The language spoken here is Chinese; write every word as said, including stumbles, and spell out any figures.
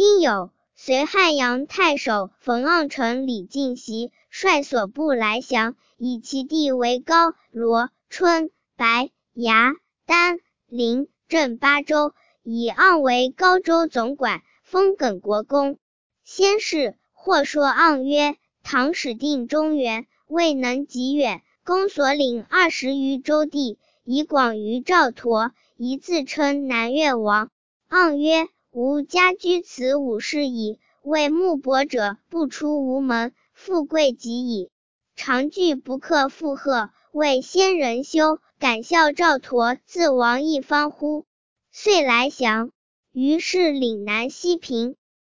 君有随汉阳太守冯盎城李进袭，率所部来降，以其地为高、罗、春、白、牙、丹、临、镇八州，以盎为高州总管，封耿国公。先是，或说盎曰：唐始定中原，未能及远，公所领二十余州地，以广于赵佗，宜自称南越王。盎曰：吾家居此五世矣，为木帛者不出吴门，富贵极矣。常惧不克负荷，为先人修，敢效赵佗自亡一方乎？遂来降。于是岭南西平，